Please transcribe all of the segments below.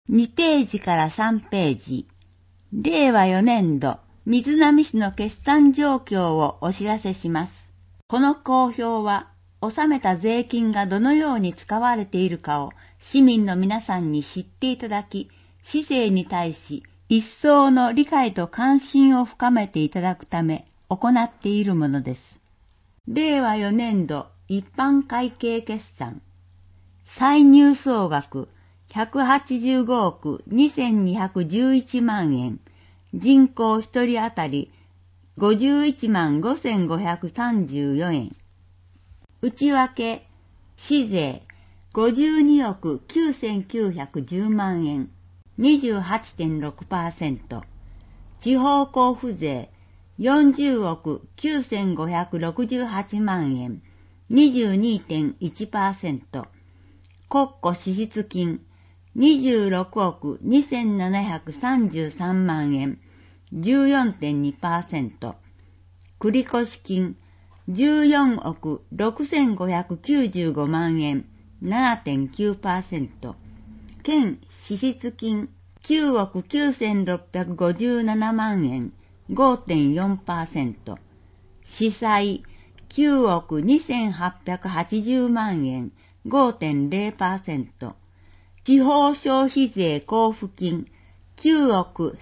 2ページから3ページ、令和4年度、瑞浪市の決算状況をお知らせします。この公表は、納めた税金がどのように使われているかを市民の皆さんに知っていただき、市政に対し一層の理解と関心を深めていただくため行っているものです。令和4年度一般会計決算、歳入総額185億2211万円、人口1人当たり51万5534円。内訳、市税52億9910万円、28.6%。地方交付税40億9568万円、22.1%。国庫支出金26億2733万円、14.2%。繰越金14億6595万円、7.9%。県支出金9億9657万円、5.4%。市債9億2880万円、5.0%。地方消費税交付金9億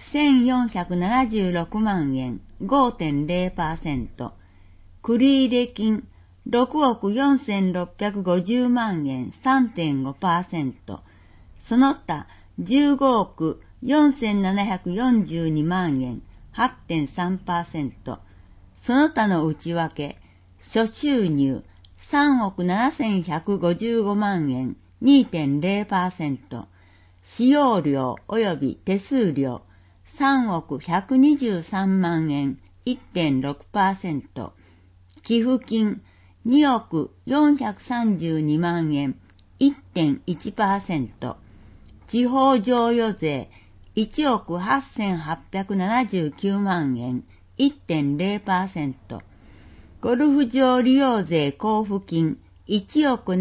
1476万円、5.0%。繰入金6億4650万円、3.5%。その他15億4742万円、8.3%。その他の内訳、諸収入3億7155万円、2.0%。使用料及び手数料3億123万円、1.6%。寄付金2億432万円、1.1%。地方譲与税1億8879万円、1.0%。ゴルフ場利用税交付金1億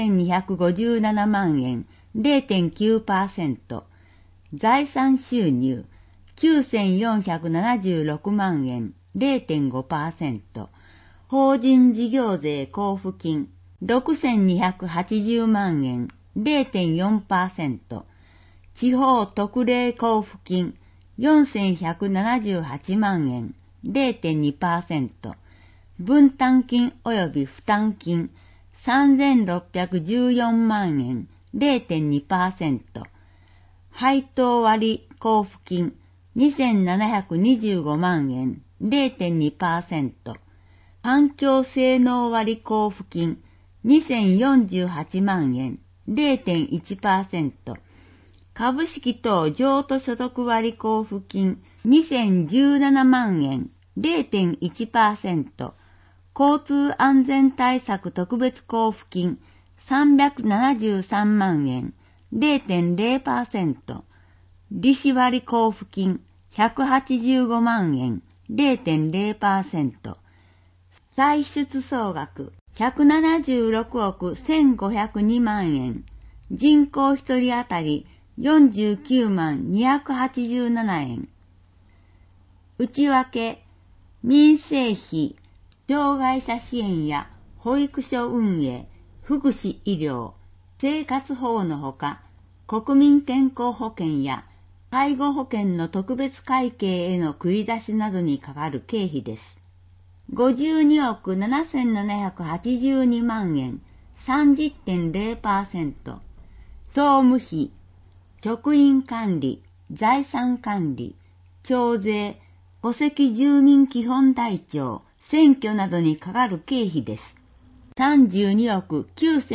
7257万円、0.9%。財産収入9476万円、0.5%。法人事業税交付金6280万円、0.4%。地方特例交付金4178万円、0.2%。分担金及び負担金3614万円、0.2%。配当割交付金2725万円、0.2%。環境性能割交付金2048万円、0.1%。株式等譲渡所得割交付金2017万円、0.1%。交通安全対策特別交付金373万円、0.0%。利子割交付金185万円、0.0%。歳出総額176億1502万円、人口1人当たり49万287円。内訳、民生費、障害者支援や保育所運営、福祉医療、生活保護のほか、国民健康保険や介護保険の特別会計への繰り出しなどにかかる経費です。52億7782万円、30.0%。総務費、職員管理、財産管理、徴税、戸籍住民基本台帳、選挙などにかかる経費です。32億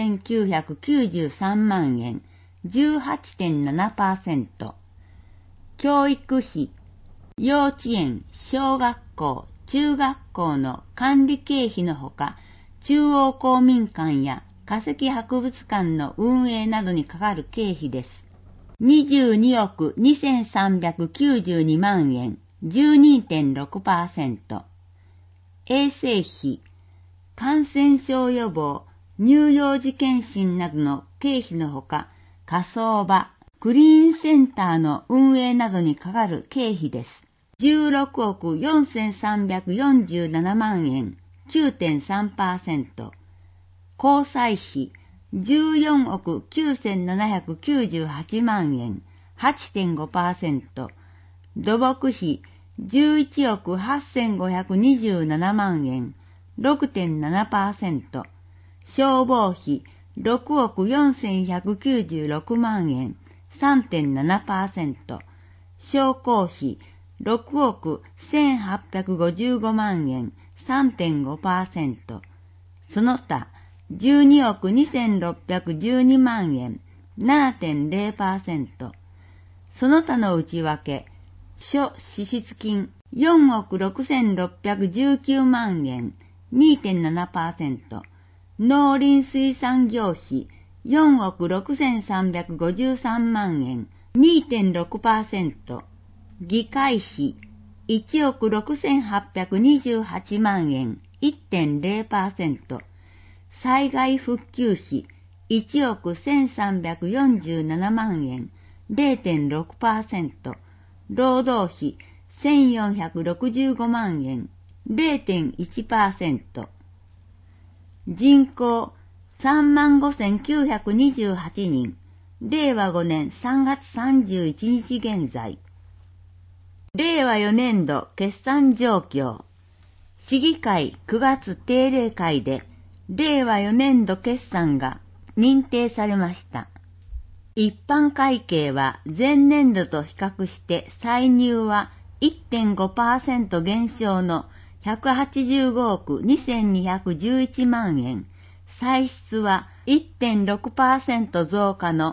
9993万円、18.7%。教育費、幼稚園、小学校、中学校の管理経費のほか、中央公民館や化石博物館の運営などにかかる経費です。22億2392万円、12.6%。衛生費、感染症予防、乳幼児検診などの経費のほか、火葬場、 クリーンセンターの運営などにかかる経費です。16億4347万円 9.3%。交際費14億9798万円 8.5%。土木費11億8527万円 6.7%。消防費6億4196万円 3.7%。商工費6億1855万円 3.5%。その他12億2612万円 7.0%。その他の内訳、諸支出金4億6619万円 2.7%。農林水産業費4億6353万円 2.6%。議会費1億6828万円 1.0%。災害復旧費1億1347万円 0.6%。労働費1465万円 0.1%。人口35,928人。令和5年3月31日現在。令和4年度決算状況。市議会9月定例会で令和4年度決算が認定されました。一般会計は前年度と比較して歳入は 1.5% 減少の185億2211万円、歳出は 1.6% 増加の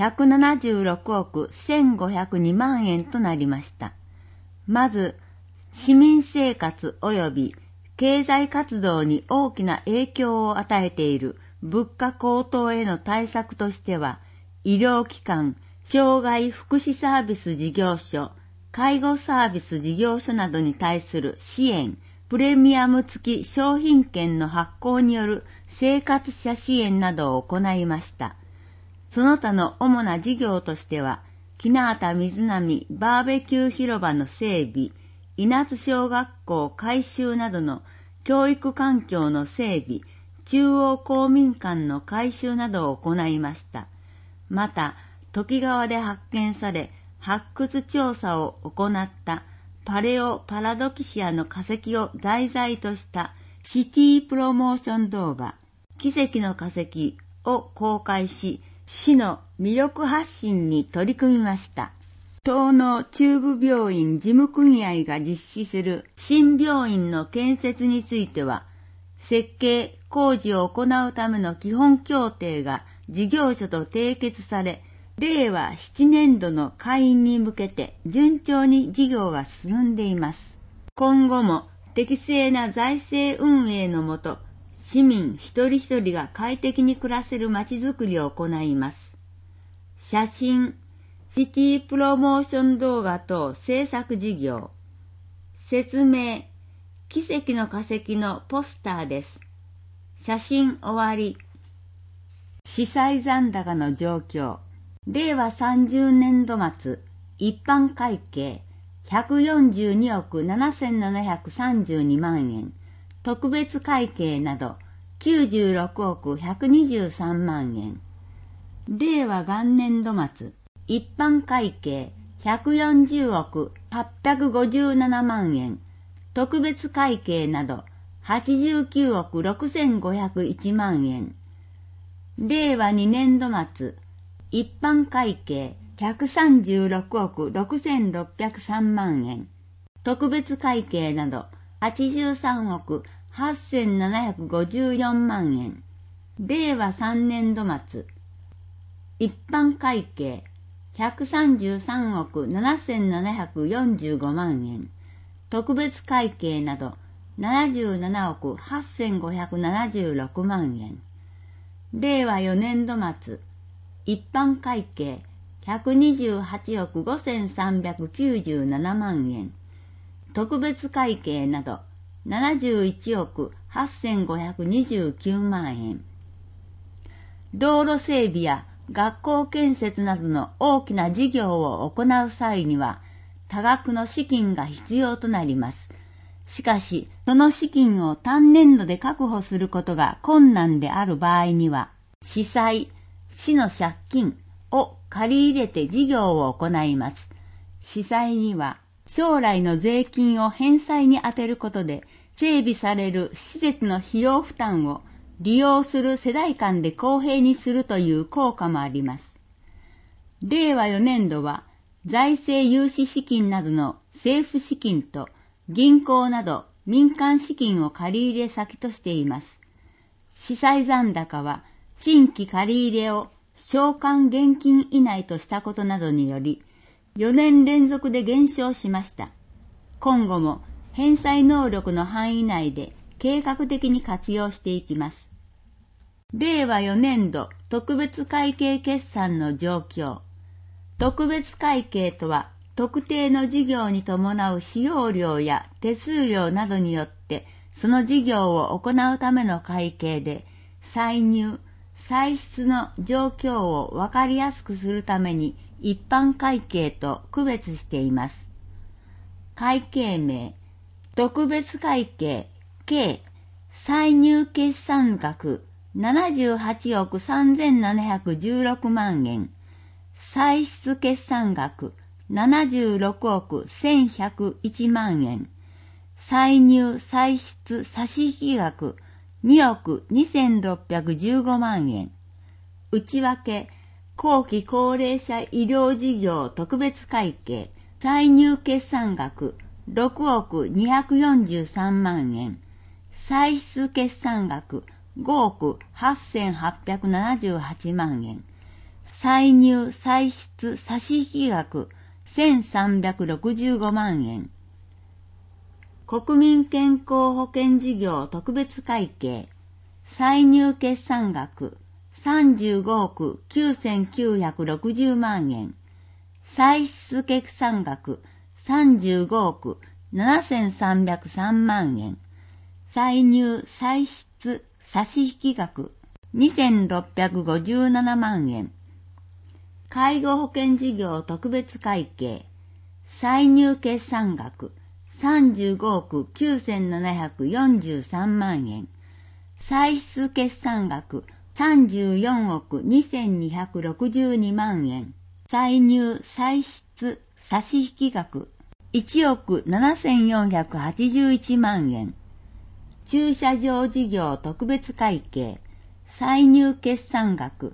176億1502万円となりました。まず、市民生活及び経済活動に大きな影響を与えている物価高騰への対策としては、医療機関、障害福祉サービス事業所、介護サービス事業所などに対する支援、プレミアム付き商品券の発行による生活者支援などを行いました。その他の主な事業としては、木名畑水波バーベキュー広場の整備、稲津小学校改修などの教育環境の整備、中央公民館の改修などを行いました。また、ときがわで発見され、発掘調査を行ったパレオパラドキシアの化石を題材としたシティプロモーション動画、奇跡の化石を公開し、市の魅力発信に取り組みました。東農中部病院事務組合が実施する新病院の建設については、設計・工事を行うための基本協定が事業所と締結され、令和7年度の開院に向けて順調に事業が進んでいます。今後も適正な財政運営のもと、市民一人一人が快適に暮らせるまちづくりを行います。写真、シティプロモーション動画等制作事業。説明、奇跡の化石のポスターです。写真終わり。司祭残高の状況。令和30年度末、一般会計142億7732万円、特別会計など96億123万円。令和元年度末、一般会計140億857万円、特別会計など89億6501万円。令和2年度末、一般会計136億6603万円、特別会計など83億8754万円。令和3年度末、一般会計133億7745万円、特別会計など77億8576万円。令和4年度末、一般会計128億5397万円、特別会計など71億8529万円。道路整備や学校建設などの大きな事業を行う際には、多額の資金が必要となります。しかし、その資金を単年度で確保することが困難である場合には、市債、市の借金を借り入れて事業を行います。市債には、将来の税金を返済に充てることで、整備される施設の費用負担を利用する世代間で公平にするという効果もあります。令和4年度は財政融資資金などの政府資金と銀行など民間資金を借り入れ先としています。市債残高は新規借り入れを償還現金以内としたことなどにより4年連続で減少しました。今後も返済能力の範囲内で計画的に活用していきます。令和4年度特別会計決算の状況。特別会計とは、特定の事業に伴う使用料や手数料などによって、その事業を行うための会計で、歳入、歳出の状況を分かりやすくするために一般会計と区別しています。会計名、特別会計、計、歳入決算額、78億3716万円、歳出決算額76億1101万円、歳入歳出差引額2億2615万円、内訳後期高齢者医療事業特別会計、歳入決算額6億243万円、歳出決算額5億8878万円、歳入歳出差引額1365万円、国民健康保険事業特別会計、歳入決算額35億9960万円、歳出決算額35億7303万円、歳入歳出差引額2657万円、介護保険事業特別会計、歳入決算額35億9743万円、歳出決算額34億2262万円、歳入歳出差引額1億7481万円、駐車場事業特別会計、歳入決算額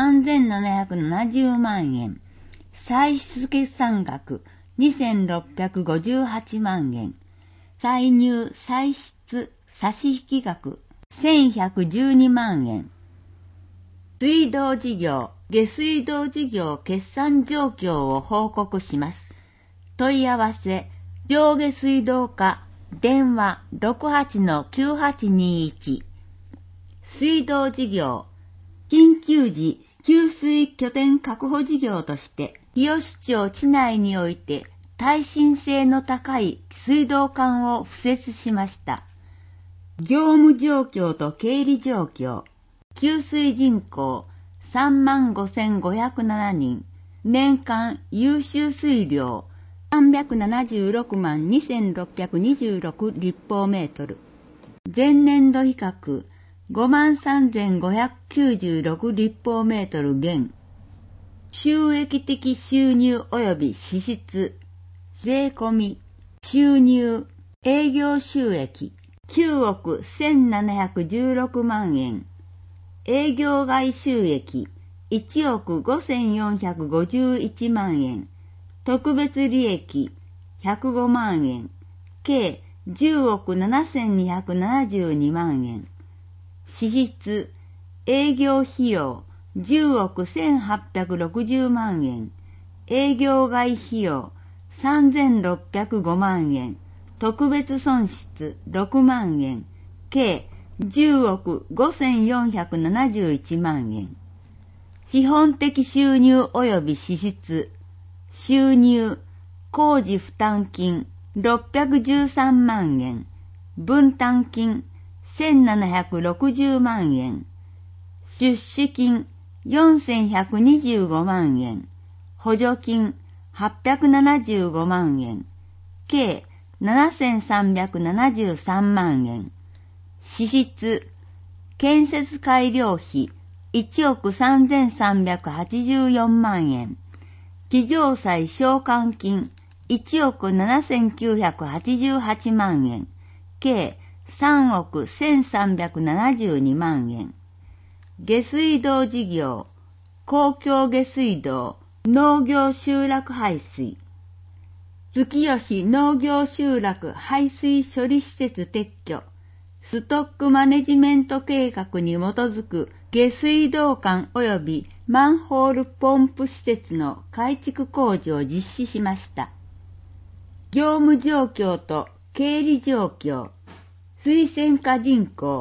3770万円、歳出決算額2658万円、歳入歳出差引額1112万円、水道事業、下水道事業決算状況を報告します。問い合わせ、上下水道課、電話 68-9821。水道事業、緊急時給水拠点確保事業として、日吉町地内において耐震性の高い水道管を敷設しました。業務状況と経理状況、給水人口 35,507 人、年間優秀水量376万2626立方メートル。前年度比較53,596立方メートル減。収益的収入及び支出、税込み、収入、営業収益9億1716万円。営業外収益1億5451万円。特別利益105万円、計10億7272万円。支出、営業費用10億1860万円、営業外費用3605万円、特別損失6万円、計10億5471万円。基本的収入及び支出、収入、工事負担金613万円、分担金1760万円、出資金 4125万円、補助金875万円、計7373万円、支出、建設改良費1億3384万円、企業債償還金1億7988万円、計3億1372万円。下水道事業、公共下水道、農業集落排水。月吉農業集落排水処理施設撤去、ストックマネジメント計画に基づく下水道管及びマンホールポンプ施設の改築工事を実施しました。業務状況と経理状況、推薦化人口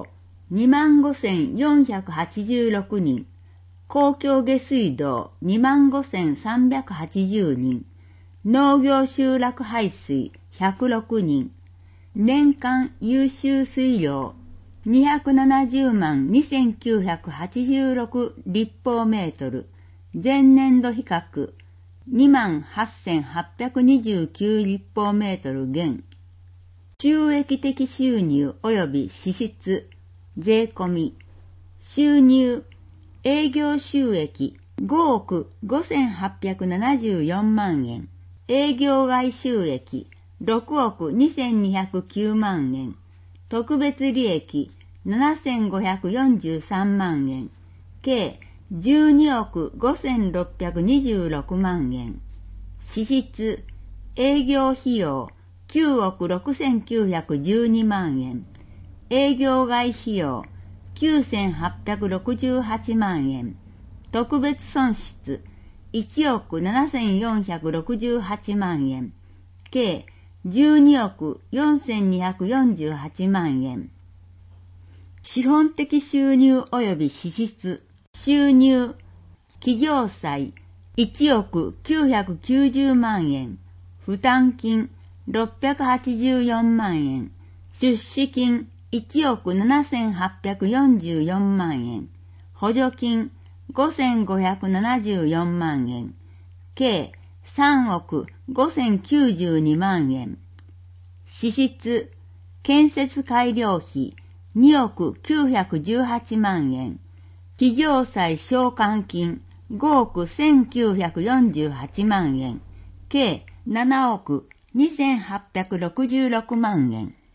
25,486人、公共下水道25,380人、農業集落排水106人、年間優秀水量270万2986立方メートル、前年度比較28,829立方メートル減。収益的収入及び支出、税込み。収入、営業収益5億5874万円。営業外収益6億2209万円。特別利益7543万円。計12億5626万円。支出、営業費用9億6912万円。営業外費用9868万円。特別損失1億7468万円。計12億4248万円。資本的収入及び支出、収入、企業債1億990万円。負担金684万円。出資金1億7844万円。補助金5574万円。計3億5092万円。支出、建設改良費2億918万円。企業債償還金5億1948万円。計7億2866万円。